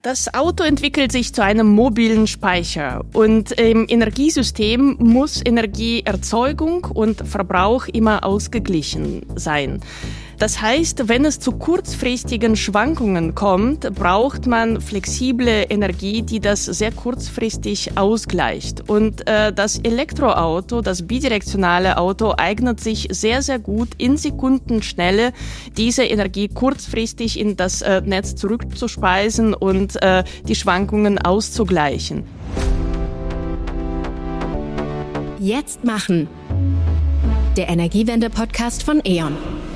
Das Auto entwickelt sich zu einem mobilen Speicher und im Energiesystem muss Energieerzeugung und Verbrauch immer ausgeglichen sein. Das heißt, wenn es zu kurzfristigen Schwankungen kommt, braucht man flexible Energie, die das sehr kurzfristig ausgleicht. Und das Elektroauto, das bidirektionale Auto, eignet sich sehr, sehr gut in Sekundenschnelle, diese Energie kurzfristig in das Netz zurückzuspeisen und die Schwankungen auszugleichen. Jetzt machen. Der Energiewende-Podcast von E.ON.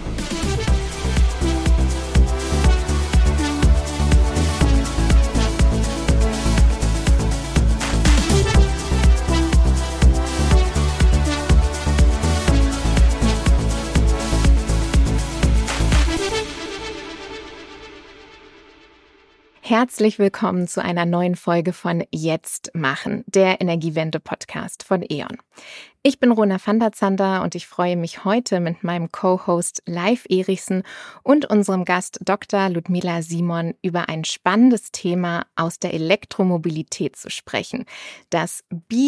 Herzlich willkommen zu einer neuen Folge von Jetzt machen, der Energiewende-Podcast von E.ON. Ich bin Rona van der Zander und ich freue mich heute mit meinem Co-Host Leif Erichsen und unserem Gast Dr. Ludmila Simon über ein spannendes Thema aus der Elektromobilität zu sprechen, das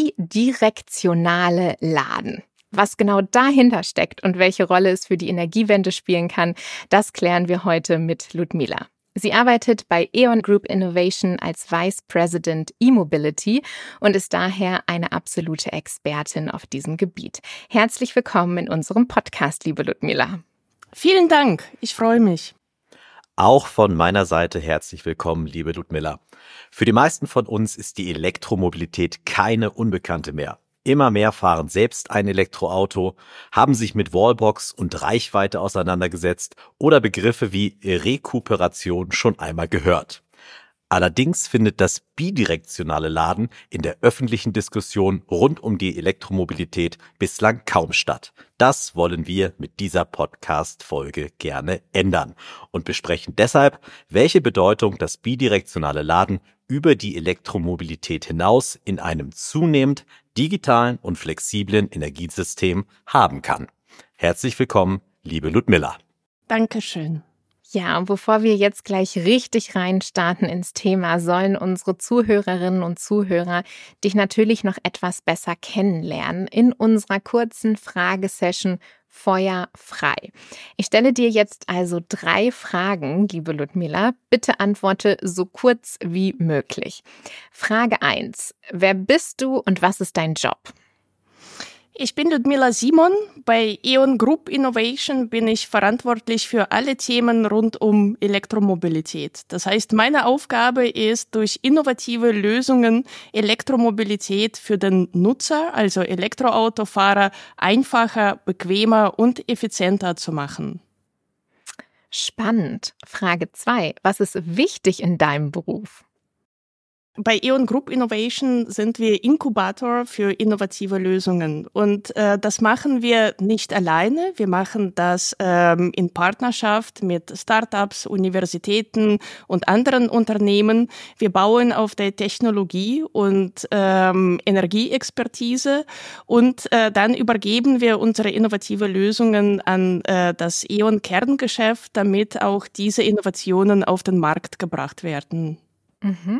bidirektionale Laden. Was genau dahinter steckt und welche Rolle es für die Energiewende spielen kann, das klären wir heute mit Ludmila. Sie arbeitet bei E.ON Group Innovation als Vice President E-Mobility und ist daher eine absolute Expertin auf diesem Gebiet. Herzlich willkommen in unserem Podcast, liebe Ludmila. Vielen Dank, ich freue mich. Auch von meiner Seite herzlich willkommen, liebe Ludmila. Für die meisten von uns ist die Elektromobilität keine Unbekannte mehr. Immer mehr fahren selbst ein Elektroauto, haben sich mit Wallbox und Reichweite auseinandergesetzt oder Begriffe wie Rekuperation schon einmal gehört. Allerdings findet das bidirektionale Laden in der öffentlichen Diskussion rund um die Elektromobilität bislang kaum statt. Das wollen wir mit dieser Podcast-Folge gerne ändern und besprechen deshalb, welche Bedeutung das bidirektionale Laden über die Elektromobilität hinaus in einem zunehmend digitalen und flexiblen Energiesystem haben kann. Herzlich willkommen, liebe Ludmila. Dankeschön. Ja, und bevor wir jetzt gleich richtig reinstarten ins Thema, sollen unsere Zuhörerinnen und Zuhörer dich natürlich noch etwas besser kennenlernen in unserer kurzen Fragesession Feuer frei. Ich stelle dir jetzt also 3 Fragen, liebe Ludmila. Bitte antworte so kurz wie möglich. Frage 1. Wer bist du und was ist dein Job? Ich bin Ludmila Simon. Bei E.ON Group Innovation bin ich verantwortlich für alle Themen rund um Elektromobilität. Das heißt, meine Aufgabe ist, durch innovative Lösungen Elektromobilität für den Nutzer, also Elektroautofahrer, einfacher, bequemer und effizienter zu machen. Spannend. Frage 2. Was ist wichtig in deinem Beruf? Bei E.ON Group Innovation sind wir Inkubator für innovative Lösungen und das machen wir nicht alleine. Wir machen das in Partnerschaft mit Startups, Universitäten und anderen Unternehmen. Wir bauen auf der Technologie und Energieexpertise und dann übergeben wir unsere innovative Lösungen an das E.ON Kerngeschäft, damit auch diese Innovationen auf den Markt gebracht werden. Mhm.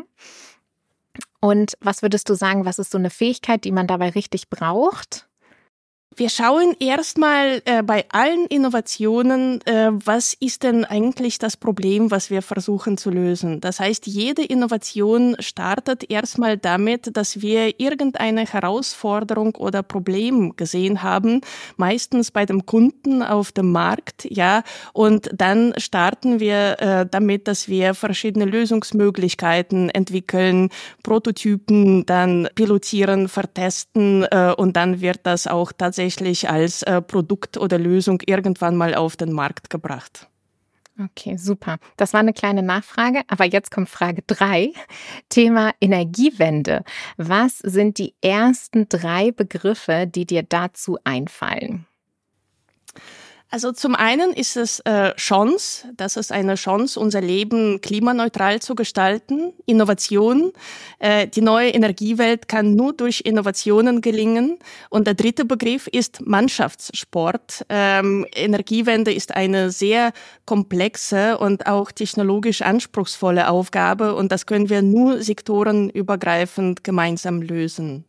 Und was würdest du sagen, was ist so eine Fähigkeit, die man dabei richtig braucht? Wir schauen erstmal bei allen Innovationen, was ist denn eigentlich das Problem, was wir versuchen zu lösen. Das heißt, jede Innovation startet erstmal damit, dass wir irgendeine Herausforderung oder Problem gesehen haben, meistens bei dem Kunden auf dem Markt, ja, und dann starten wir damit, dass wir verschiedene Lösungsmöglichkeiten entwickeln, Prototypen dann pilotieren, vertesten und dann wird das auch tatsächlich als Produkt oder Lösung irgendwann mal auf den Markt gebracht. Okay, super. Das war eine kleine Nachfrage, aber jetzt kommt Frage 3, Thema Energiewende. Was sind die ersten 3 Begriffe, die dir dazu einfallen? Also zum einen ist es Chance, das ist eine Chance, unser Leben klimaneutral zu gestalten. Innovation, die neue Energiewelt kann nur durch Innovationen gelingen. Und der dritte Begriff ist Mannschaftssport. Energiewende ist eine sehr komplexe und auch technologisch anspruchsvolle Aufgabe und das können wir nur sektorenübergreifend gemeinsam lösen.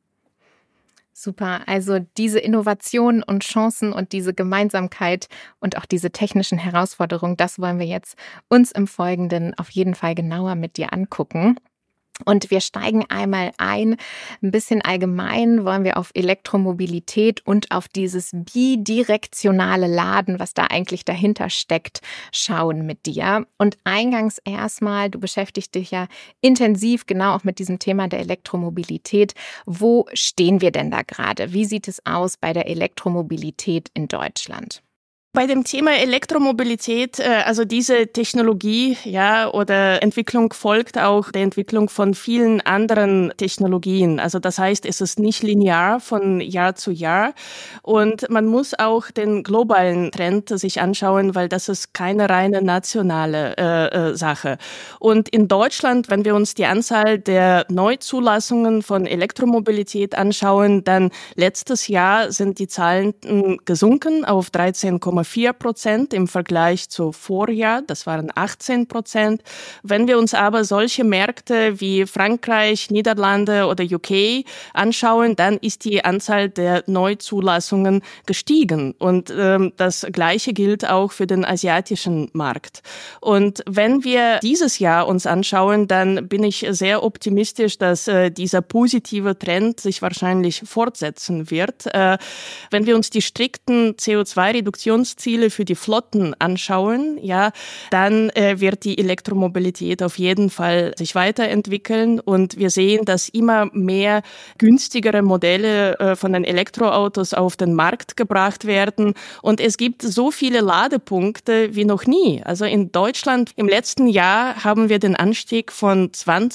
Super, also diese Innovationen und Chancen und diese Gemeinsamkeit und auch diese technischen Herausforderungen, das wollen wir jetzt uns im Folgenden auf jeden Fall genauer mit dir angucken. Und wir steigen einmal ein bisschen allgemein wollen wir auf Elektromobilität und auf dieses bidirektionale Laden, was da eigentlich dahinter steckt, schauen mit dir. Und eingangs erstmal, du beschäftigst dich ja intensiv genau auch mit diesem Thema der Elektromobilität. Wo stehen wir denn da gerade? Wie sieht es aus bei der Elektromobilität in Deutschland? Bei dem Thema Elektromobilität, also diese Technologie, ja, oder Entwicklung folgt auch der Entwicklung von vielen anderen Technologien. Also das heißt, es ist nicht linear von Jahr zu Jahr und man muss auch den globalen Trend sich anschauen, weil das ist keine reine nationale Sache. Und in Deutschland, wenn wir uns die Anzahl der Neuzulassungen von Elektromobilität anschauen, dann letztes Jahr sind die Zahlen gesunken auf 13,4% im Vergleich zu Vorjahr. Das waren 18%. Wenn wir uns aber solche Märkte wie Frankreich, Niederlande oder UK anschauen, dann ist die Anzahl der Neuzulassungen gestiegen. Und das Gleiche gilt auch für den asiatischen Markt. Und wenn wir dieses Jahr uns anschauen, dann bin ich sehr optimistisch, dass dieser positive Trend sich wahrscheinlich fortsetzen wird. Wenn wir uns die strikten CO2-Reduktionsziele für die Flotten anschauen, ja, dann wird die Elektromobilität auf jeden Fall sich weiterentwickeln und wir sehen, dass immer mehr günstigere Modelle von den Elektroautos auf den Markt gebracht werden und es gibt so viele Ladepunkte wie noch nie. Also in Deutschland im letzten Jahr haben wir den Anstieg von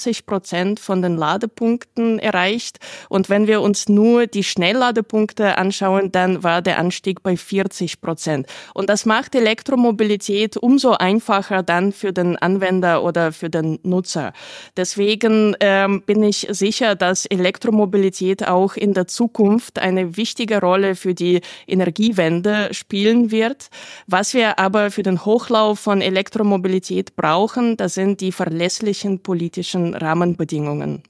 20% von den Ladepunkten erreicht und wenn wir uns nur die Schnellladepunkte anschauen, dann war der Anstieg bei 40%. Und das macht Elektromobilität umso einfacher dann für den Anwender oder für den Nutzer. Deswegen bin ich sicher, dass Elektromobilität auch in der Zukunft eine wichtige Rolle für die Energiewende spielen wird. Was wir aber für den Hochlauf von Elektromobilität brauchen, das sind die verlässlichen politischen Rahmenbedingungen.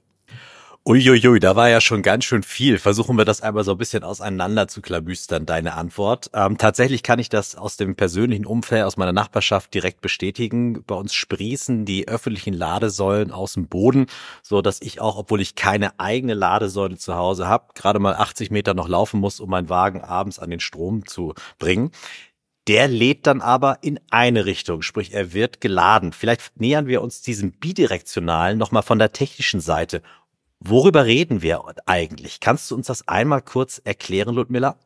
Uiuiui, da war ja schon ganz schön viel. Versuchen wir das einmal so ein bisschen auseinander zu klabüstern, deine Antwort. Tatsächlich kann ich das aus dem persönlichen Umfeld, aus meiner Nachbarschaft direkt bestätigen. Bei uns sprießen die öffentlichen Ladesäulen aus dem Boden, so dass ich auch, obwohl ich keine eigene Ladesäule zu Hause habe, gerade mal 80 Meter noch laufen muss, um meinen Wagen abends an den Strom zu bringen. Der lädt dann aber in eine Richtung, sprich er wird geladen. Vielleicht nähern wir uns diesem bidirektionalen nochmal von der technischen Seite. Worüber reden wir eigentlich? Kannst du uns das einmal kurz erklären, Ludmilla?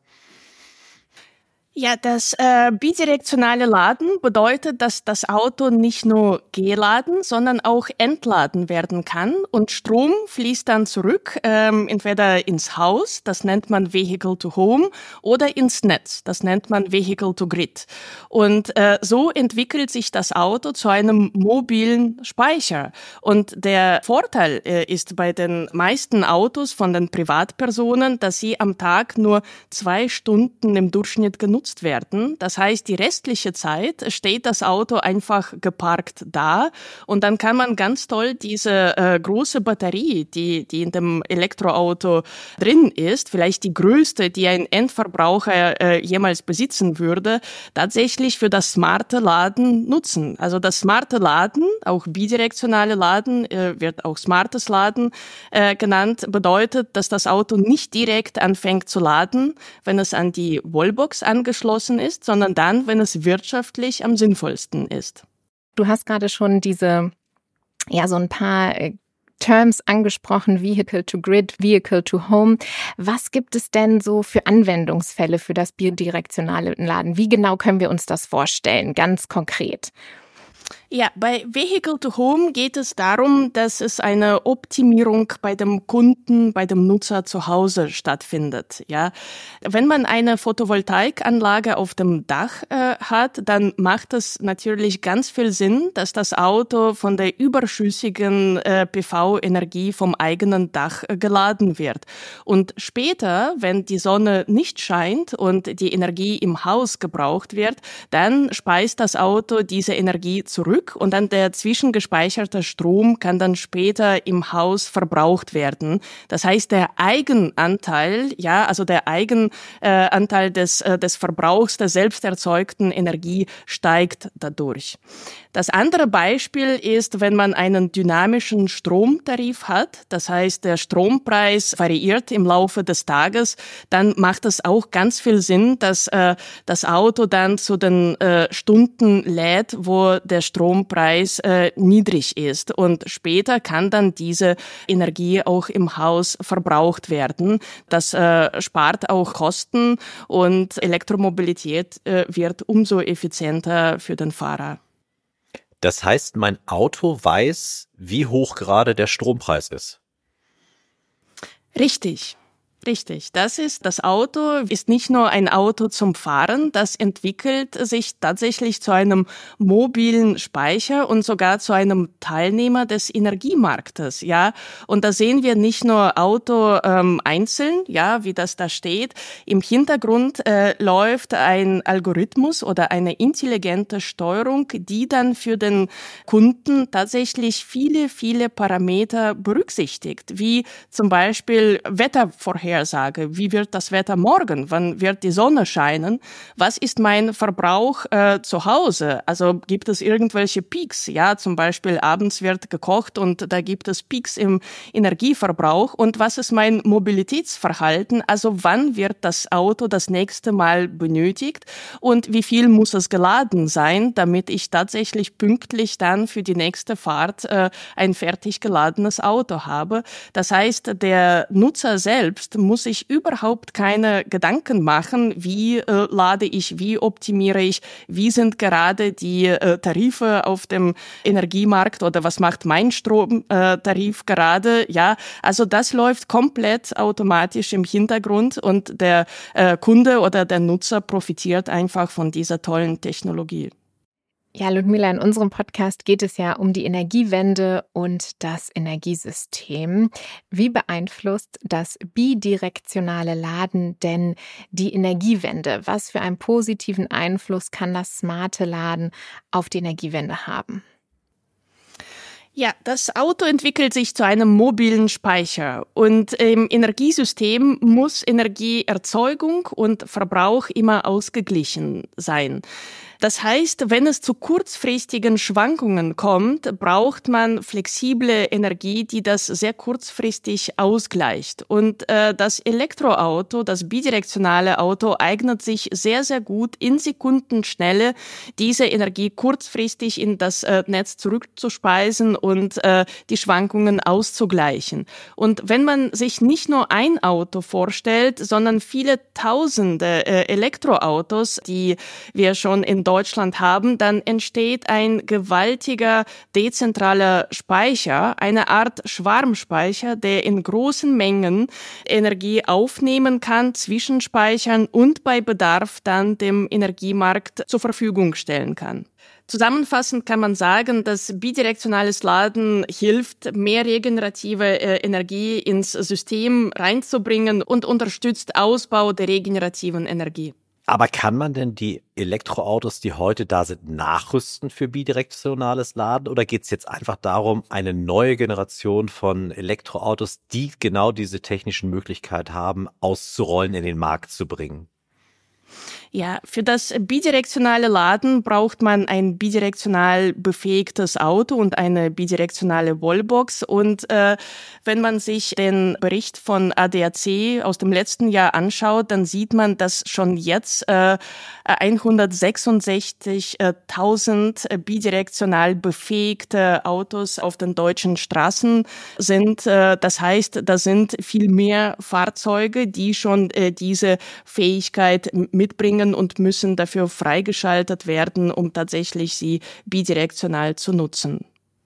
Ja, das bidirektionale Laden bedeutet, dass das Auto nicht nur geladen, sondern auch entladen werden kann und Strom fließt dann zurück, entweder ins Haus, das nennt man Vehicle to Home, oder ins Netz, das nennt man Vehicle to Grid. Und so entwickelt sich das Auto zu einem mobilen Speicher. Und der Vorteil ist bei den meisten Autos von den Privatpersonen, dass sie am Tag nur 2 Stunden im Durchschnitt genutzt werden. Das heißt, die restliche Zeit steht das Auto einfach geparkt da und dann kann man ganz toll diese große Batterie, die in dem Elektroauto drin ist, vielleicht die größte, die ein Endverbraucher jemals besitzen würde, tatsächlich für das smarte Laden nutzen. Also das smarte Laden, auch bidirektionale Laden, wird auch smartes Laden genannt, bedeutet, dass das Auto nicht direkt anfängt zu laden, wenn es an die Wallbox angeschlossen ist, sondern dann, wenn es wirtschaftlich am sinnvollsten ist. Du hast gerade schon so ein paar Terms angesprochen, Vehicle to Grid, Vehicle to Home. Was gibt es denn so für Anwendungsfälle für das bidirektionale Laden? Wie genau können wir uns das vorstellen, ganz konkret? Ja, bei Vehicle to Home geht es darum, dass es eine Optimierung bei dem Kunden, bei dem Nutzer zu Hause stattfindet. Ja, wenn man eine Photovoltaikanlage auf dem Dach hat, dann macht es natürlich ganz viel Sinn, dass das Auto von der überschüssigen PV-Energie vom eigenen Dach geladen wird. Und später, wenn die Sonne nicht scheint und die Energie im Haus gebraucht wird, dann speist das Auto diese Energie zurück und dann der zwischengespeicherte Strom kann dann später im Haus verbraucht werden. Das heißt, der Eigenanteil, ja, also der Eigenanteil des Verbrauchs der selbst erzeugten Energie steigt dadurch. Das andere Beispiel ist, wenn man einen dynamischen Stromtarif hat, das heißt, der Strompreis variiert im Laufe des Tages, dann macht es auch ganz viel Sinn, dass das Auto dann zu den Stunden lädt, wo der Strompreis niedrig ist. Und später kann dann diese Energie auch im Haus verbraucht werden. Das spart auch Kosten und Elektromobilität wird umso effizienter für den Fahrer. Das heißt, mein Auto weiß, wie hoch gerade der Strompreis ist. Richtig. Richtig. Das Auto ist nicht nur ein Auto zum Fahren, das entwickelt sich tatsächlich zu einem mobilen Speicher und sogar zu einem Teilnehmer des Energiemarktes, ja. Und da sehen wir nicht nur Auto einzeln, ja, wie das da steht. Im Hintergrund läuft ein Algorithmus oder eine intelligente Steuerung, die dann für den Kunden tatsächlich viele, viele Parameter berücksichtigt, wie zum Beispiel Wettervorhersage. Wie wird das Wetter morgen? Wann wird die Sonne scheinen? Was ist mein Verbrauch zu Hause? Also gibt es irgendwelche Peaks? Ja, zum Beispiel abends wird gekocht und da gibt es Peaks im Energieverbrauch. Und was ist mein Mobilitätsverhalten? Also wann wird das Auto das nächste Mal benötigt? Und wie viel muss es geladen sein, damit ich tatsächlich pünktlich dann für die nächste Fahrt ein fertig geladenes Auto habe? Das heißt, der Nutzer selbst muss ich überhaupt keine Gedanken machen, wie lade ich, wie optimiere ich, wie sind gerade die Tarife auf dem Energiemarkt oder was macht mein Stromtarif gerade, ja, also das läuft komplett automatisch im Hintergrund und der Kunde oder der Nutzer profitiert einfach von dieser tollen Technologie. Ja, Ludmila, in unserem Podcast geht es ja um die Energiewende und das Energiesystem. Wie beeinflusst das bidirektionale Laden denn die Energiewende? Was für einen positiven Einfluss kann das smarte Laden auf die Energiewende haben? Ja, das Auto entwickelt sich zu einem mobilen Speicher und im Energiesystem muss Energieerzeugung und Verbrauch immer ausgeglichen sein. Das heißt, wenn es zu kurzfristigen Schwankungen kommt, braucht man flexible Energie, die das sehr kurzfristig ausgleicht. Und das Elektroauto, das bidirektionale Auto, eignet sich sehr, sehr gut in Sekundenschnelle, diese Energie kurzfristig in das Netz zurückzuspeisen und die Schwankungen auszugleichen. Und wenn man sich nicht nur ein Auto vorstellt, sondern viele tausende Elektroautos, die wir schon in Deutschland haben, dann entsteht ein gewaltiger dezentraler Speicher, eine Art Schwarmspeicher, der in großen Mengen Energie aufnehmen kann, zwischenspeichern und bei Bedarf dann dem Energiemarkt zur Verfügung stellen kann. Zusammenfassend kann man sagen, dass bidirektionales Laden hilft, mehr regenerative Energie ins System reinzubringen und unterstützt Ausbau der regenerativen Energie. Aber kann man denn die Elektroautos, die heute da sind, nachrüsten für bidirektionales Laden? Oder geht es jetzt einfach darum, eine neue Generation von Elektroautos, die genau diese technischen Möglichkeiten haben, auszurollen, in den Markt zu bringen? Ja, für das bidirektionale Laden braucht man ein bidirektional befähigtes Auto und eine bidirektionale Wallbox. Und wenn man sich den Bericht von ADAC aus dem letzten Jahr anschaut, dann sieht man, dass schon jetzt 166.000 bidirektional befähigte Autos auf den deutschen Straßen sind. Das heißt, da sind viel mehr Fahrzeuge, die schon diese Fähigkeit mitbringen bringen und müssen dafür freigeschaltet werden, um tatsächlich sie bidirektional zu nutzen.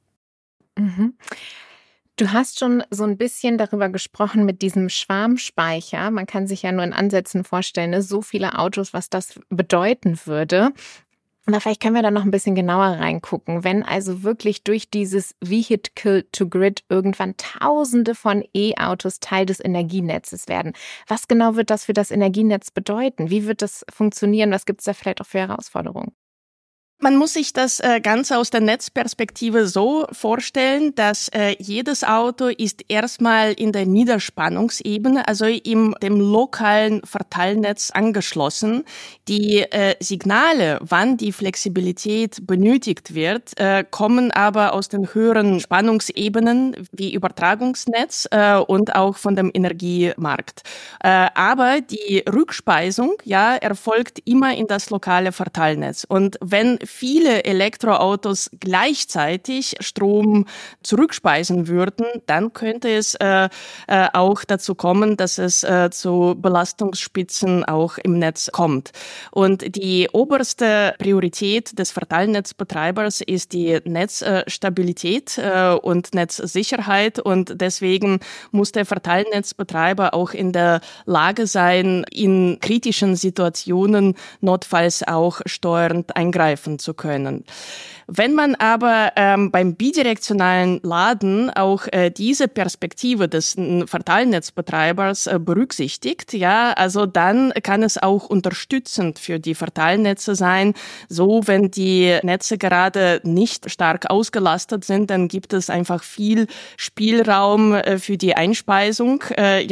Mhm. Du hast schon so ein bisschen darüber gesprochen mit diesem Schwarmspeicher. Man kann sich ja nur in Ansätzen vorstellen, ne, so viele Autos, was das bedeuten würde. Aber vielleicht können wir da noch ein bisschen genauer reingucken. Wenn also wirklich durch dieses Vehicle-to-Grid irgendwann Tausende von E-Autos Teil des Energienetzes werden, was genau wird das für das Energienetz bedeuten? Wie wird das funktionieren? Was gibt es da vielleicht auch für Herausforderungen? Man muss sich das Ganze aus der Netzperspektive so vorstellen, dass jedes Auto ist erstmal in der Niederspannungsebene, also dem lokalen Verteilnetz angeschlossen. Die Signale, wann die Flexibilität benötigt wird, kommen aber aus den höheren Spannungsebenen wie Übertragungsnetz und auch von dem Energiemarkt. Aber die Rückspeisung, ja, erfolgt immer in das lokale Verteilnetz. Und wenn viele Elektroautos gleichzeitig Strom zurückspeisen würden, dann könnte es auch dazu kommen, dass es zu Belastungsspitzen auch im Netz kommt. Und die oberste Priorität des Verteilnetzbetreibers ist die Netzstabilität und Netzsicherheit. Und deswegen muss der Verteilnetzbetreiber auch in der Lage sein, in kritischen Situationen notfalls auch steuernd eingreifen zu können. Wenn man aber beim bidirektionalen Laden auch diese Perspektive des Verteilnetzbetreibers berücksichtigt, ja, also dann kann es auch unterstützend für die Verteilnetze sein. So, wenn die Netze gerade nicht stark ausgelastet sind, dann gibt es einfach viel Spielraum für die Einspeisung,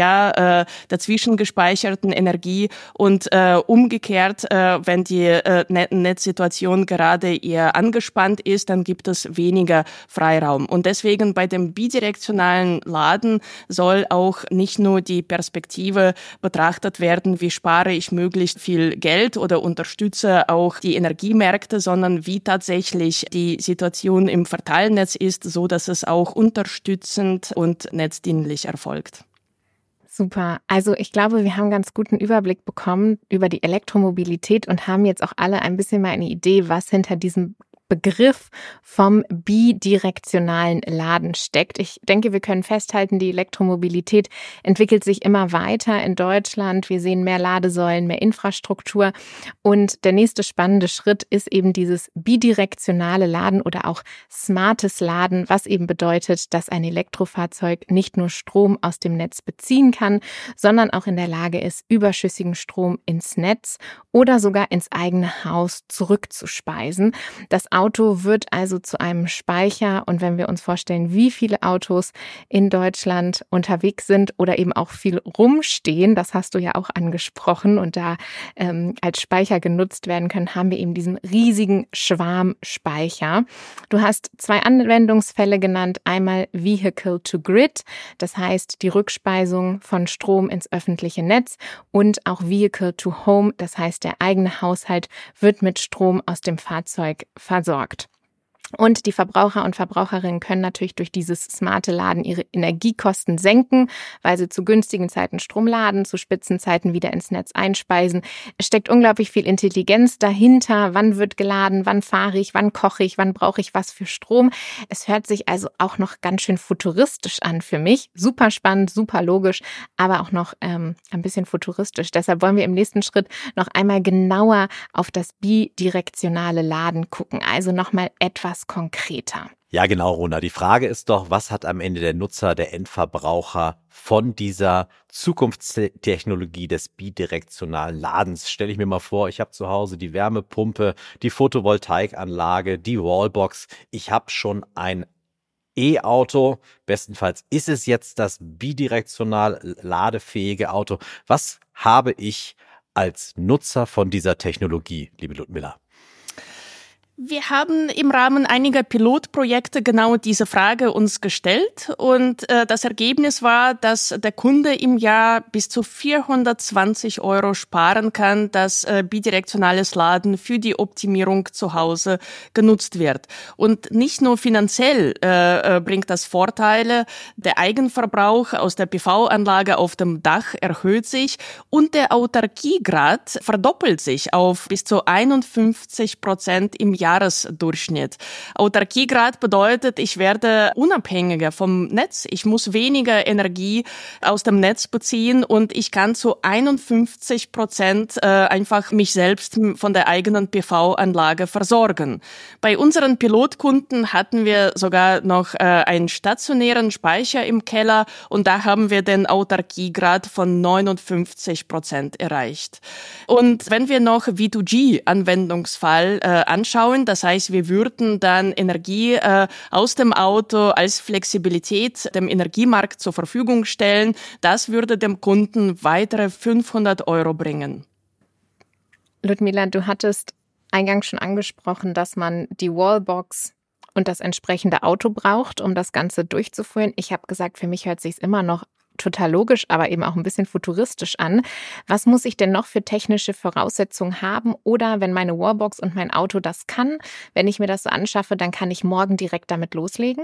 dazwischen gespeicherten Energie und umgekehrt, wenn die Netzsituation gerade eher angespannt ist, dann gibt es weniger Freiraum. Und deswegen bei dem bidirektionalen Laden soll auch nicht nur die Perspektive betrachtet werden, wie spare ich möglichst viel Geld oder unterstütze auch die Energiemärkte, sondern wie tatsächlich die Situation im Verteilnetz ist, so dass es auch unterstützend und netzdienlich erfolgt. Super. Also ich glaube, wir haben einen ganz guten Überblick bekommen über die Elektromobilität und haben jetzt auch alle ein bisschen mal eine Idee, was hinter diesem Begriff vom bidirektionalen Laden steckt. Ich denke, wir können festhalten, die Elektromobilität entwickelt sich immer weiter in Deutschland. Wir sehen mehr Ladesäulen, mehr Infrastruktur. Und der nächste spannende Schritt ist eben dieses bidirektionale Laden oder auch smartes Laden, was eben bedeutet, dass ein Elektrofahrzeug nicht nur Strom aus dem Netz beziehen kann, sondern auch in der Lage ist, überschüssigen Strom ins Netz oder sogar ins eigene Haus zurückzuspeisen. Das Auto wird also zu einem Speicher und wenn wir uns vorstellen, wie viele Autos in Deutschland unterwegs sind oder eben auch viel rumstehen, das hast du ja auch angesprochen und da als Speicher genutzt werden können, haben wir eben diesen riesigen Schwarmspeicher. Du hast 2 Anwendungsfälle genannt, einmal Vehicle to Grid, das heißt die Rückspeisung von Strom ins öffentliche Netz und auch Vehicle to Home, das heißt der eigene Haushalt wird mit Strom aus dem Fahrzeug versorgt. Und die Verbraucher und Verbraucherinnen können natürlich durch dieses smarte Laden ihre Energiekosten senken, weil sie zu günstigen Zeiten Strom laden, zu Spitzenzeiten wieder ins Netz einspeisen. Es steckt unglaublich viel Intelligenz dahinter. Wann wird geladen? Wann fahre ich? Wann koche ich? Wann brauche ich was für Strom? Es hört sich also auch noch ganz schön futuristisch an für mich. Super spannend, super logisch, aber auch noch ein bisschen futuristisch. Deshalb wollen wir im nächsten Schritt noch einmal genauer auf das bidirektionale Laden gucken. Also nochmal etwas konkreter. Ja, genau, Rona. Die Frage ist doch, was hat am Ende der Nutzer, der Endverbraucher von dieser Zukunftstechnologie des bidirektionalen Ladens? Stelle ich mir mal vor, ich habe zu Hause die Wärmepumpe, die Photovoltaikanlage, die Wallbox. Ich habe schon ein E-Auto. Bestenfalls ist es jetzt das bidirektional ladefähige Auto. Was habe ich als Nutzer von dieser Technologie, liebe Ludmilla? Wir haben im Rahmen einiger Pilotprojekte genau diese Frage uns gestellt und das Ergebnis war, dass der Kunde im Jahr bis zu 420 € sparen kann, dass bidirektionales Laden für die Optimierung zu Hause genutzt wird. Und nicht nur finanziell bringt das Vorteile, der Eigenverbrauch aus der PV-Anlage auf dem Dach erhöht sich und der Autarkiegrad verdoppelt sich auf bis zu 51% im Jahresdurchschnitt. Autarkiegrad bedeutet, ich werde unabhängiger vom Netz. Ich muss weniger Energie aus dem Netz beziehen und ich kann zu 51% einfach mich selbst von der eigenen PV-Anlage versorgen. Bei unseren Pilotkunden hatten wir sogar noch einen stationären Speicher im Keller und da haben wir den Autarkiegrad von 59% erreicht. Und wenn wir noch V2G-Anwendungsfall anschauen, das heißt, wir würden dann Energie aus dem Auto als Flexibilität dem Energiemarkt zur Verfügung stellen. Das würde dem Kunden weitere 500 € bringen. Ludmila, du hattest eingangs schon angesprochen, dass man die Wallbox und das entsprechende Auto braucht, um das Ganze durchzuführen. Ich habe gesagt, für mich hört sich's immer noch total logisch, aber eben auch ein bisschen futuristisch an. Was muss ich denn noch für technische Voraussetzungen haben? Oder wenn meine Wallbox und mein Auto das kann, wenn ich mir das so anschaffe, dann kann ich morgen direkt damit loslegen?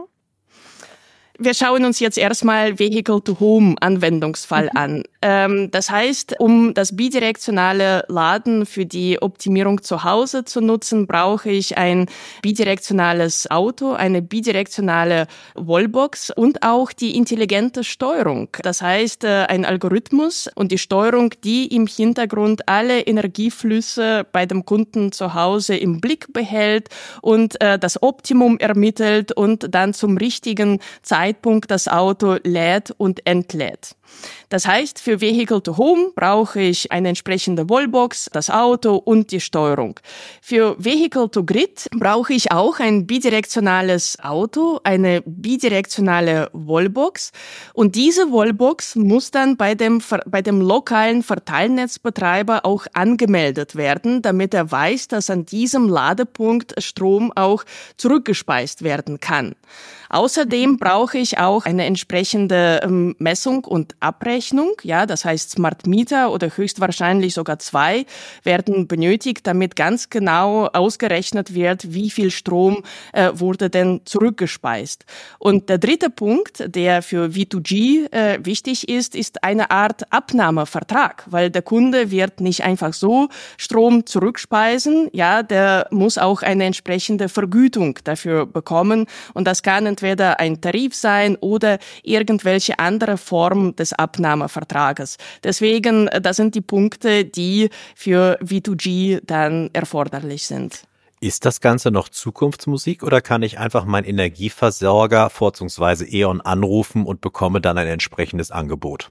Wir schauen uns jetzt erstmal Vehicle-to-Home-Anwendungsfall an. Das heißt, um das bidirektionale Laden für die Optimierung zu Hause zu nutzen, brauche ich ein bidirektionales Auto, eine bidirektionale Wallbox und auch die intelligente Steuerung. Das heißt, ein Algorithmus und die Steuerung, die im Hintergrund alle Energieflüsse bei dem Kunden zu Hause im Blick behält und das Optimum ermittelt und dann zum richtigen Zeitpunkt das Auto lädt und entlädt. Das heißt, für Vehicle to Home brauche ich eine entsprechende Wallbox, das Auto und die Steuerung. Für Vehicle to Grid brauche ich auch ein bidirektionales Auto, eine bidirektionale Wallbox und diese Wallbox muss dann bei dem lokalen Verteilnetzbetreiber auch angemeldet werden, damit er weiß, dass an diesem Ladepunkt Strom auch zurückgespeist werden kann. Außerdem brauche ich auch eine entsprechende Messung und Abrechnung. Ja, das heißt Smart Meter oder höchstwahrscheinlich sogar 2 werden benötigt, damit ganz genau ausgerechnet wird, wie viel Strom wurde denn zurückgespeist. Und der dritte Punkt, der für V2G wichtig ist eine Art Abnahmevertrag, weil der Kunde wird nicht einfach so Strom zurückspeisen. Ja, der muss auch eine entsprechende Vergütung dafür bekommen und das kann entweder ein Tarif sein oder irgendwelche andere Form des Abnahmevertrages. Deswegen, das sind die Punkte, die für V2G dann erforderlich sind. Ist das Ganze noch Zukunftsmusik oder kann ich einfach meinen Energieversorger, vorzugsweise E.ON, anrufen und bekomme dann ein entsprechendes Angebot?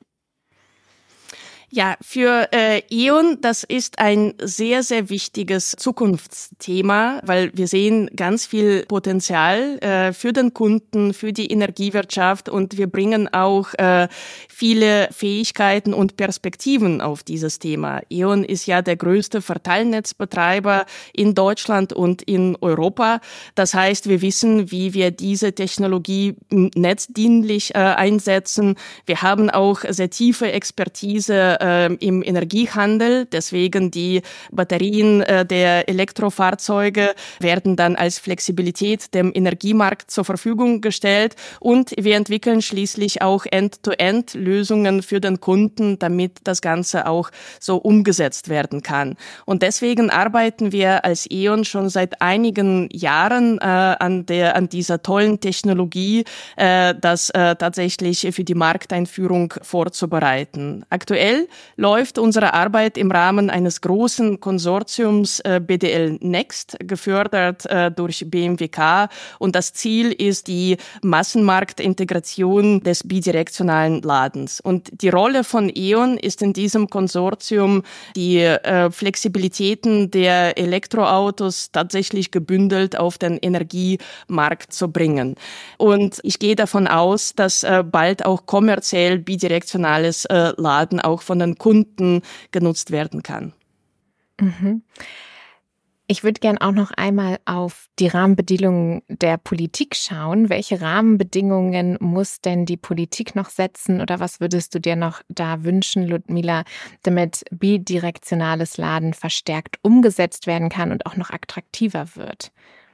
Ja, für E.ON, das ist ein sehr, sehr wichtiges Zukunftsthema, weil wir sehen ganz viel Potenzial für den Kunden, für die Energiewirtschaft und wir bringen auch viele Fähigkeiten und Perspektiven auf dieses Thema. E.ON ist ja der größte Verteilnetzbetreiber in Deutschland und in Europa. Das heißt, wir wissen, wie wir diese Technologie netzdienlich einsetzen. Wir haben auch sehr tiefe Expertise im Energiehandel. Deswegen die Batterien der Elektrofahrzeuge werden dann als Flexibilität dem Energiemarkt zur Verfügung gestellt. Und wir entwickeln schließlich auch End-to-End-Lösungen für den Kunden, damit das Ganze auch so umgesetzt werden kann. Und deswegen arbeiten wir als E.ON schon seit einigen Jahren an dieser tollen Technologie, das tatsächlich für die Markteinführung vorzubereiten. Aktuell läuft unsere Arbeit im Rahmen eines großen Konsortiums BDL Next, gefördert durch BMWK. Und das Ziel ist die Massenmarktintegration des bidirektionalen Ladens. Und die Rolle von E.ON ist in diesem Konsortium, die Flexibilitäten der Elektroautos tatsächlich gebündelt auf den Energiemarkt zu bringen. Und ich gehe davon aus, dass bald auch kommerziell bidirektionales Laden auch von den Kunden genutzt werden kann. Mhm. Ich würde gern auch noch einmal auf die Rahmenbedingungen der Politik schauen. Welche Rahmenbedingungen muss denn die Politik noch setzen oder was würdest du dir noch da wünschen, Ludmila, damit bidirektionales Laden verstärkt umgesetzt werden kann und auch noch attraktiver wird?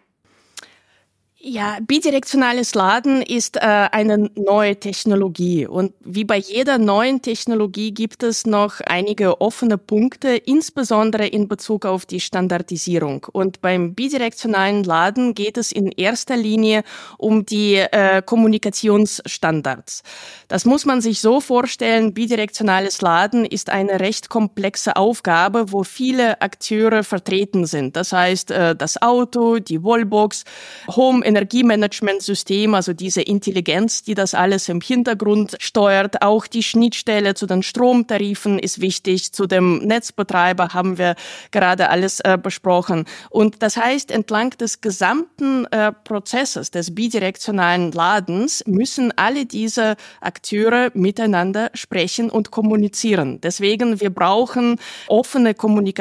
Ja, bidirektionales Laden ist eine neue Technologie und wie bei jeder neuen Technologie gibt es noch einige offene Punkte, insbesondere in Bezug auf die Standardisierung. Und beim bidirektionalen Laden geht es in erster Linie um die Kommunikationsstandards. Das muss man sich so vorstellen, bidirektionales Laden ist eine recht komplexe Aufgabe, wo viele Akteure vertreten sind. Das heißt, das Auto, die Wallbox, Energiemanagementsystem, also diese Intelligenz, die das alles im Hintergrund steuert. Auch die Schnittstelle zu den Stromtarifen ist wichtig. Zu dem Netzbetreiber haben wir gerade alles besprochen. Und das heißt, entlang des gesamten Prozesses des bidirektionalen Ladens müssen alle diese Akteure miteinander sprechen und kommunizieren. Deswegen, wir brauchen offene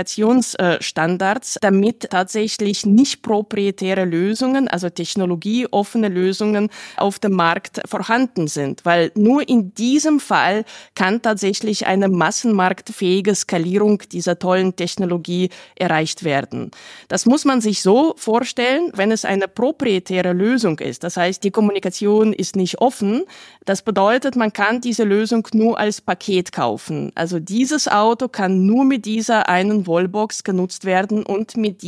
Kommunikationsstandards, damit tatsächlich nicht proprietäre Lösungen, also technologieoffene Lösungen auf dem Markt vorhanden sind. Weil nur in diesem Fall kann tatsächlich eine massenmarktfähige Skalierung dieser tollen Technologie erreicht werden. Das muss man sich so vorstellen, wenn es eine proprietäre Lösung ist. Das heißt, die Kommunikation ist nicht offen. Das bedeutet, man kann diese Lösung nur als Paket kaufen. Also dieses Auto kann nur mit dieser einen Wallbox genutzt werden und mit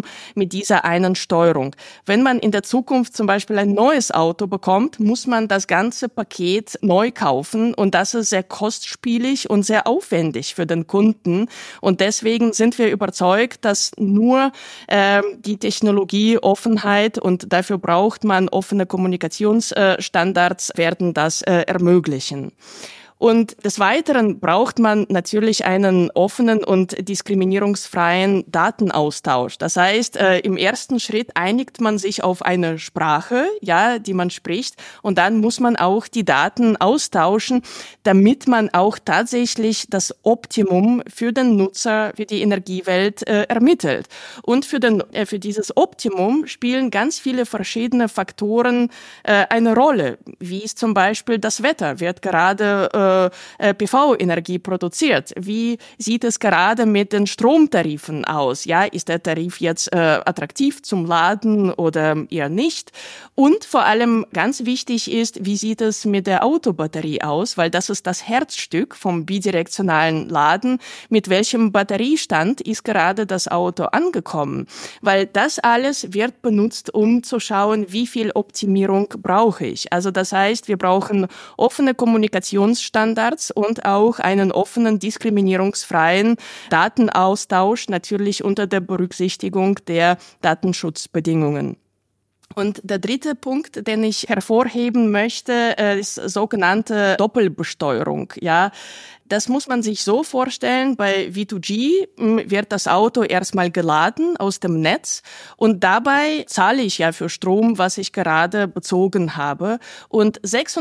dieser einen Steuerung. Wenn man in der Zukunft zum Beispiel ein neues Auto bekommt, muss man das ganze Paket neu kaufen und das ist sehr kostspielig und sehr aufwendig für den Kunden. Und deswegen sind wir überzeugt, dass nur die Technologieoffenheit und dafür braucht man offene Kommunikationsstandards, werden das ermöglichen. Und des Weiteren braucht man natürlich einen offenen und diskriminierungsfreien Datenaustausch. Das heißt, im ersten Schritt einigt man sich auf eine Sprache, ja, die man spricht, und dann muss man auch die Daten austauschen, damit man auch tatsächlich das Optimum für den Nutzer, für die Energiewelt ermittelt. Und für dieses Optimum spielen ganz viele verschiedene Faktoren eine Rolle, wie ist zum Beispiel das Wetter, wird gerade PV-Energie produziert. Wie sieht es gerade mit den Stromtarifen aus? Ja, ist der Tarif jetzt attraktiv zum Laden oder eher nicht? Und vor allem ganz wichtig ist, wie sieht es mit der Autobatterie aus? Weil das ist das Herzstück vom bidirektionalen Laden. Mit welchem Batteriestand ist gerade das Auto angekommen? Weil das alles wird benutzt, um zu schauen, wie viel Optimierung brauche ich. Also das heißt, wir brauchen offene Kommunikationsstandards und auch einen offenen, diskriminierungsfreien Datenaustausch, natürlich unter der Berücksichtigung der Datenschutzbedingungen. Und der dritte Punkt, den ich hervorheben möchte, ist sogenannte Doppelbesteuerung. Ja, das muss man sich so vorstellen, bei V2G wird das Auto erstmal geladen aus dem Netz und dabei zahle ich ja für Strom, was ich gerade bezogen habe. Und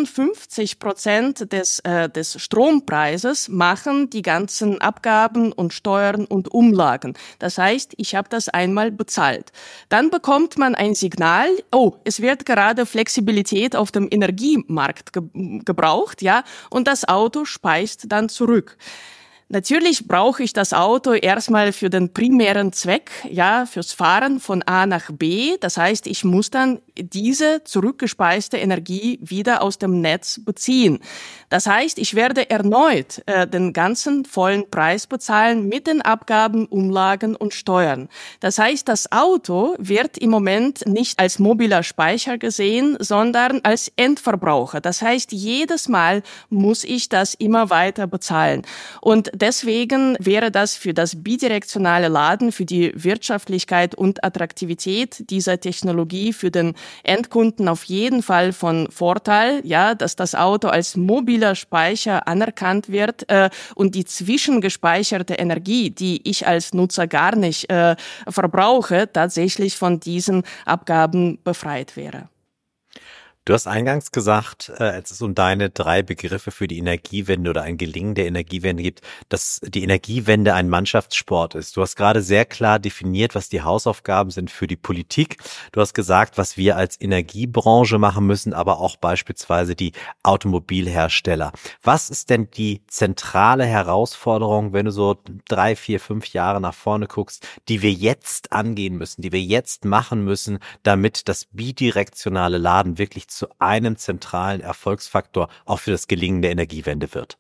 56% des Strompreises machen die ganzen Abgaben und Steuern und Umlagen. Das heißt, ich habe das einmal bezahlt. Dann bekommt man ein Signal, oh, es wird gerade Flexibilität auf dem Energiemarkt gebraucht, ja, und das Auto speist dann zurück. Natürlich brauche ich das Auto erstmal für den primären Zweck, ja, fürs Fahren von A nach B. Das heißt, ich muss dann diese zurückgespeiste Energie wieder aus dem Netz beziehen. Das heißt, ich werde erneut den ganzen vollen Preis bezahlen mit den Abgaben, Umlagen und Steuern. Das heißt, das Auto wird im Moment nicht als mobiler Speicher gesehen, sondern als Endverbraucher. Das heißt, jedes Mal muss ich das immer weiter bezahlen. Und deswegen wäre das für das bidirektionale Laden, für die Wirtschaftlichkeit und Attraktivität dieser Technologie für den Endkunden auf jeden Fall von Vorteil, ja, dass das Auto als mobiler Speicher anerkannt wird und die zwischengespeicherte Energie, die ich als Nutzer gar nicht verbrauche, tatsächlich von diesen Abgaben befreit wäre. Du hast eingangs gesagt, als es um deine 3 Begriffe für die Energiewende oder ein Gelingen der Energiewende gibt, dass die Energiewende ein Mannschaftssport ist. Du hast gerade sehr klar definiert, was die Hausaufgaben sind für die Politik. Du hast gesagt, was wir als Energiebranche machen müssen, aber auch beispielsweise die Automobilhersteller. Was ist denn die zentrale Herausforderung, wenn du so 3, 4, 5 Jahre nach vorne guckst, die wir jetzt angehen müssen, die wir jetzt machen müssen, damit das bidirektionale Laden wirklich zu einem zentralen Erfolgsfaktor auch für das Gelingen der Energiewende wird?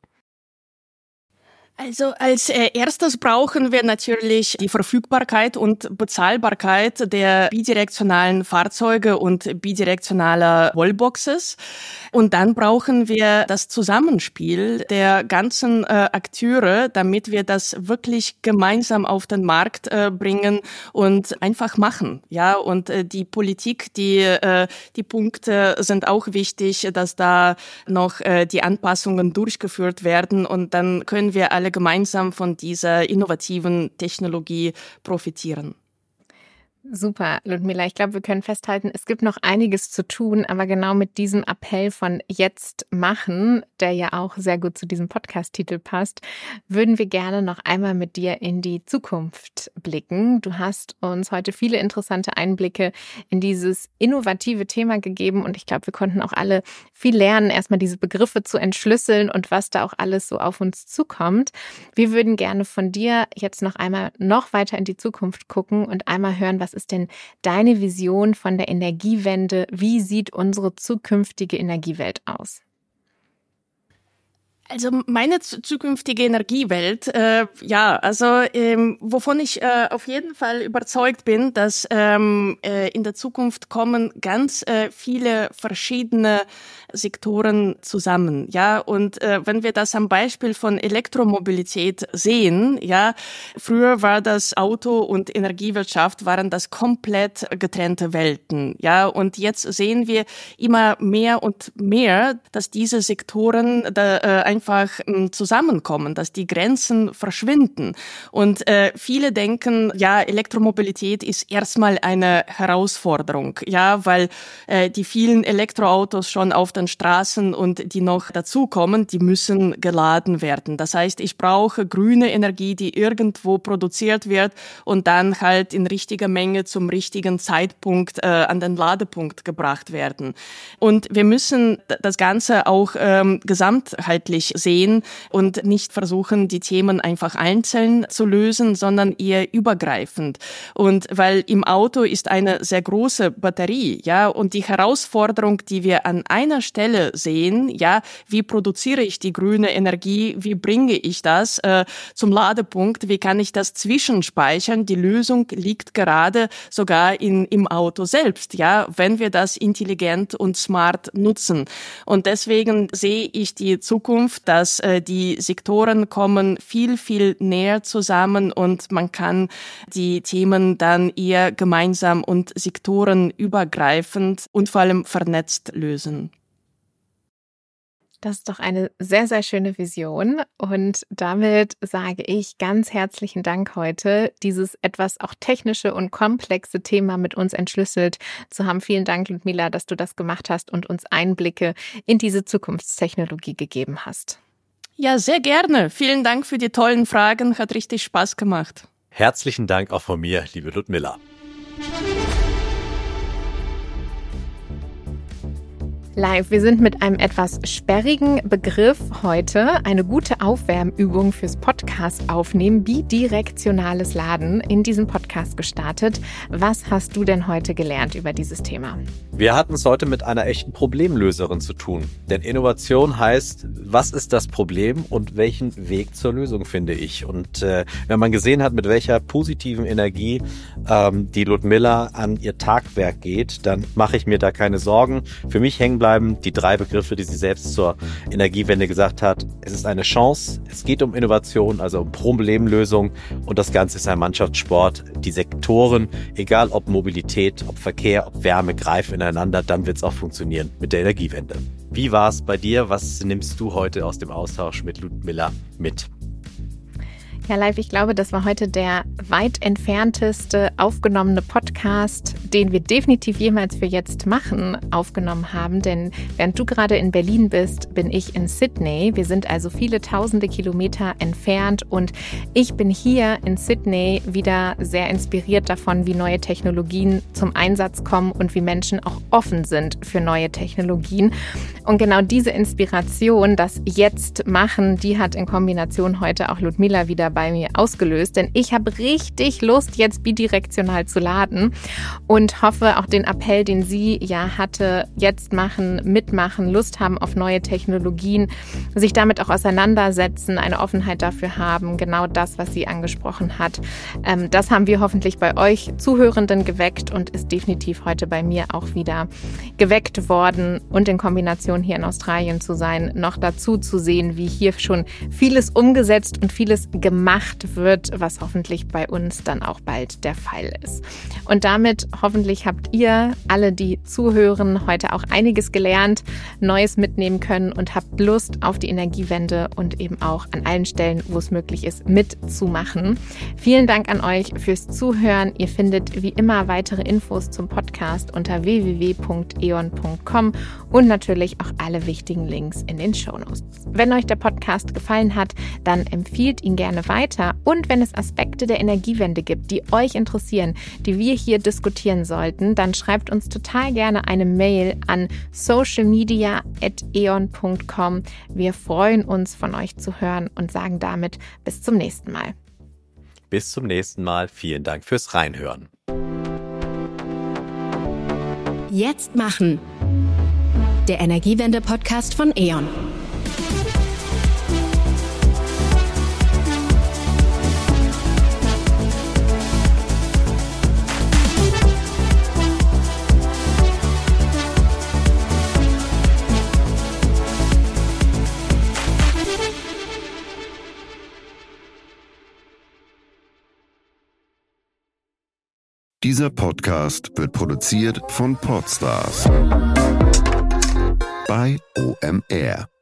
Also als erstes brauchen wir natürlich die Verfügbarkeit und Bezahlbarkeit der bidirektionalen Fahrzeuge und bidirektionaler Wallboxes. Und dann brauchen wir das Zusammenspiel der ganzen Akteure, damit wir das wirklich gemeinsam auf den Markt bringen und einfach machen. Ja, und die Politik, die Punkte sind auch wichtig, dass da noch die Anpassungen durchgeführt werden, und dann können wir alle gemeinsam von dieser innovativen Technologie profitieren. Super, Ludmila. Ich glaube, wir können festhalten, es gibt noch einiges zu tun, aber genau mit diesem Appell von jetzt machen, der ja auch sehr gut zu diesem Podcast-Titel passt, würden wir gerne noch einmal mit dir in die Zukunft blicken. Du hast uns heute viele interessante Einblicke in dieses innovative Thema gegeben, und ich glaube, wir konnten auch alle viel lernen, erstmal diese Begriffe zu entschlüsseln und was da auch alles so auf uns zukommt. Wir würden gerne von dir jetzt noch einmal noch weiter in die Zukunft gucken und einmal hören, was ist denn deine Vision von der Energiewende? Wie sieht unsere zukünftige Energiewelt aus? Also meine zukünftige Energiewelt, wovon ich auf jeden Fall überzeugt bin, dass in der Zukunft kommen ganz viele verschiedene Sektoren zusammen, ja, und wenn wir das am Beispiel von Elektromobilität sehen, ja, früher war das Auto und Energiewirtschaft waren das komplett getrennte Welten, ja, und jetzt sehen wir immer mehr und mehr, dass diese Sektoren einfach zusammenkommen, dass die Grenzen verschwinden. Und viele denken, ja, Elektromobilität ist erstmal eine Herausforderung, ja, weil die vielen Elektroautos schon auf den Straßen und die noch dazukommen, die müssen geladen werden. Das heißt, ich brauche grüne Energie, die irgendwo produziert wird und dann halt in richtiger Menge zum richtigen Zeitpunkt an den Ladepunkt gebracht werden. Und wir müssen das Ganze auch gesamtheitlich sehen und nicht versuchen, die Themen einfach einzeln zu lösen, sondern eher übergreifend. Und weil im Auto ist eine sehr große Batterie, ja, und die Herausforderung, die wir an einer Stelle sehen, ja, wie produziere ich die grüne Energie, wie bringe ich das zum Ladepunkt, wie kann ich das zwischenspeichern? Die Lösung liegt gerade sogar im Auto selbst, ja, wenn wir das intelligent und smart nutzen. Und deswegen sehe ich die Zukunft, dass die Sektoren kommen viel, viel näher zusammen und man kann die Themen dann eher gemeinsam und sektorenübergreifend und vor allem vernetzt lösen. Das ist doch eine sehr, sehr schöne Vision, und damit sage ich ganz herzlichen Dank heute, dieses etwas auch technische und komplexe Thema mit uns entschlüsselt zu haben. Vielen Dank, Ludmila, dass du das gemacht hast und uns Einblicke in diese Zukunftstechnologie gegeben hast. Ja, sehr gerne. Vielen Dank für die tollen Fragen, hat richtig Spaß gemacht. Herzlichen Dank auch von mir, liebe Ludmila. Live, wir sind mit einem etwas sperrigen Begriff heute, eine gute Aufwärmübung fürs Podcast aufnehmen, bidirektionales Laden, in diesem Podcast gestartet. Was hast du denn heute gelernt über dieses Thema? Wir hatten es heute mit einer echten Problemlöserin zu tun. Denn Innovation heißt, was ist das Problem und welchen Weg zur Lösung finde ich? Und wenn man gesehen hat, mit welcher positiven Energie die Ludmila an ihr Tagwerk geht, dann mache ich mir da keine Sorgen. Für mich hängen bleiben die 3 Begriffe, die sie selbst zur Energiewende gesagt hat. Es ist eine Chance, es geht um Innovation, also um Problemlösung, und das Ganze ist ein Mannschaftssport. Die Sektoren, egal ob Mobilität, ob Verkehr, ob Wärme, greifen ineinander, dann wird es auch funktionieren mit der Energiewende. Wie war es bei dir? Was nimmst du heute aus dem Austausch mit Ludmila mit? Ja, Leif, ich glaube, das war heute der weit entfernteste aufgenommene Podcast, den wir definitiv jemals für Jetzt machen, aufgenommen haben. Denn während du gerade in Berlin bist, bin ich in Sydney. Wir sind also viele tausende Kilometer entfernt und ich bin hier in Sydney wieder sehr inspiriert davon, wie neue Technologien zum Einsatz kommen und wie Menschen auch offen sind für neue Technologien. Und genau diese Inspiration, das Jetzt machen, die hat in Kombination heute auch Ludmila wieder bei mir ausgelöst, denn ich habe richtig Lust, jetzt bidirektional zu laden und hoffe auch den Appell, den sie ja hatte, jetzt machen, mitmachen, Lust haben auf neue Technologien, sich damit auch auseinandersetzen, eine Offenheit dafür haben, genau das, was sie angesprochen hat. Das haben wir hoffentlich bei euch Zuhörenden geweckt und ist definitiv heute bei mir auch wieder geweckt worden und in Kombination hier in Australien zu sein, noch dazu zu sehen, wie hier schon vieles umgesetzt und vieles gemacht wird, was hoffentlich bei uns dann auch bald der Fall ist. Und damit hoffentlich habt ihr alle, die zuhören, heute auch einiges gelernt, Neues mitnehmen können und habt Lust auf die Energiewende und eben auch an allen Stellen, wo es möglich ist, mitzumachen. Vielen Dank an euch fürs Zuhören. Ihr findet wie immer weitere Infos zum Podcast unter www.eon.com und natürlich auch alle wichtigen Links in den Shownotes. Wenn euch der Podcast gefallen hat, dann empfiehlt ihn gerne weiter. Und wenn es Aspekte der Energiewende gibt, die euch interessieren, die wir hier diskutieren sollten, dann schreibt uns total gerne eine Mail an socialmedia@eon.com. Wir freuen uns, von euch zu hören und sagen damit bis zum nächsten Mal. Bis zum nächsten Mal. Vielen Dank fürs Reinhören. Jetzt machen. Der Energiewende-Podcast von E.ON. Dieser Podcast wird produziert von Podstars bei OMR.